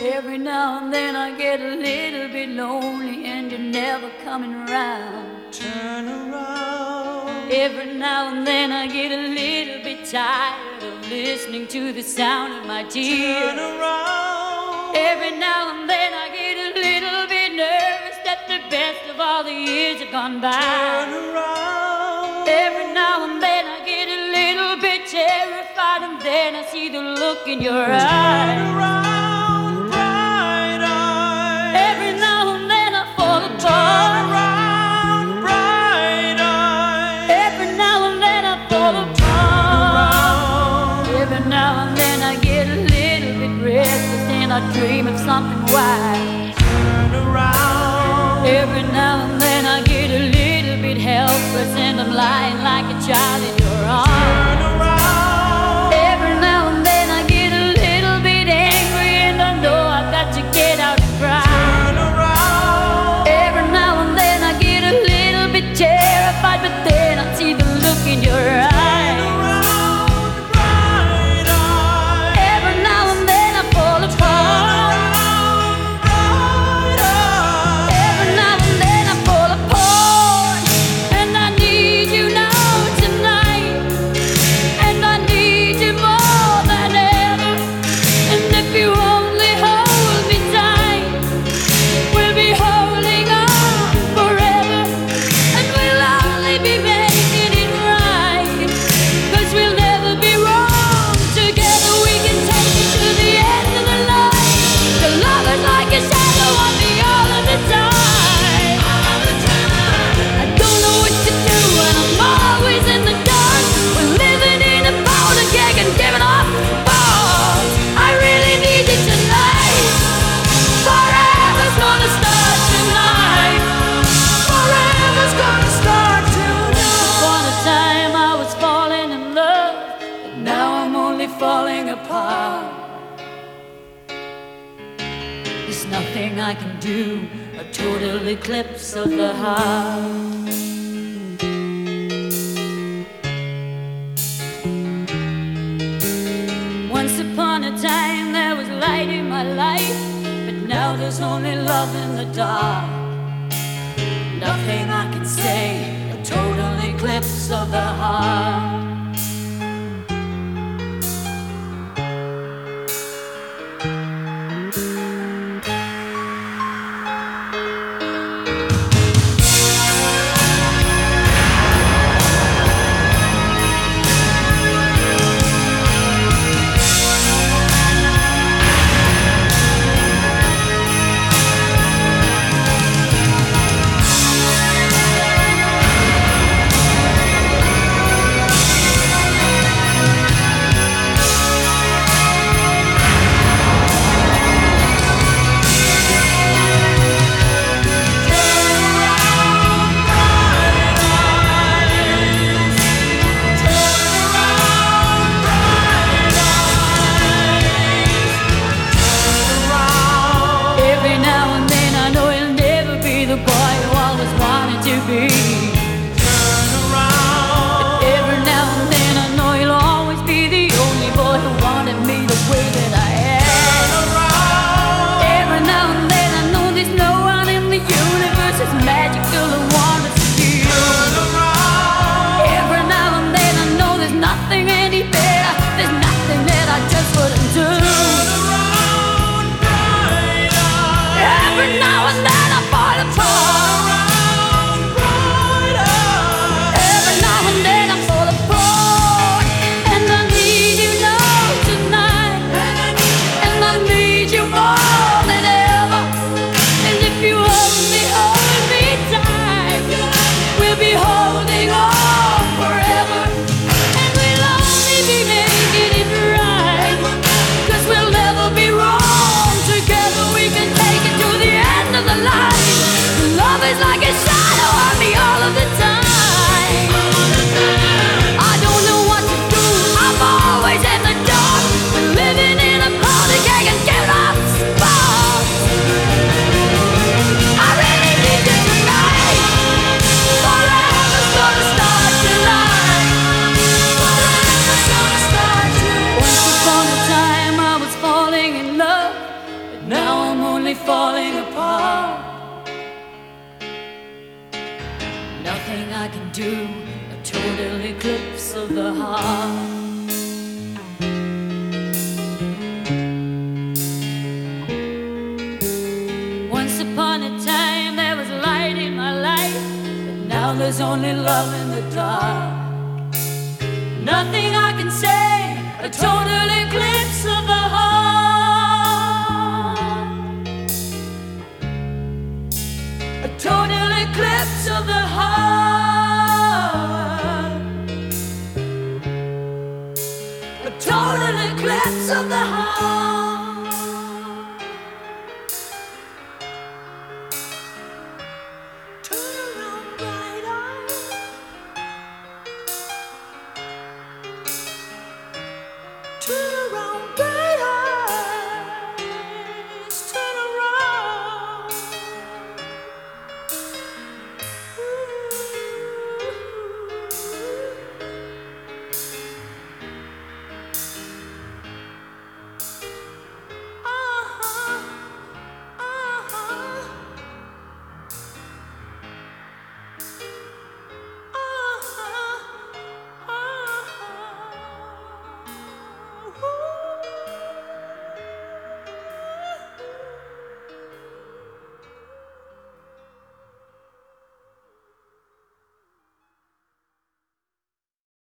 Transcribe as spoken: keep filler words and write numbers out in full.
Every now and then I get a little bit lonely and you're never coming around. Turn around. Every now and then I get a little bit tired of listening to the sound of my tears. Turn around. Every now and then I get a little bit nervous that the best of all the years have gone by. Turn around. Every now and then I get a little bit terrified, and then I see the look in your eyes. Turn around, bright eyes. Every now and then I fall Turn apart. around, bright eyes. Every now and then I fall apart. Every now and then I get a little bit restless and I dream of something wild. Turn around. Every now and then I get a little bit helpless and I'm lying like a child in your arms. Turn around. Every now and then I get a little bit angry and I know I've got to get out and cry. Turn around. Every now and then I get a little bit terrified, but then I see the look in your eyes. Turn around, bright eyes. Every now and then I fall apart. Bright eyes. Every now and then I fall apart. And I need you now tonight. And I need you more than ever. And if you only hold me tight, we'll be holding on forever. And we'll only be making it right, 'cause we'll never be wrong. Together we can take it to the end of the line. The love is like a shadow on me all of the time. All the time. I don't know what to do and I'm always in the dark. We're living in a powder keg and giving off balls. I really need you tonight. Forever's gonna start tonight. Forever's gonna start tonight. Upon a time I was falling in love, but now I'm only falling apart. There's nothing I can do, a total eclipse of the heart. Once upon a time there was light in my life, but now there's only love in the dark. Nothing I can say, a total eclipse of the heart. me falling apart. Nothing I can do, a total eclipse of the heart. Once upon a time there was light in my life, but now there's only love in the dark. Nothing I can say, a total eclipse of the heart. A total eclipse of the heart. A total eclipse of the heart. Turn around, bright eyes. Turn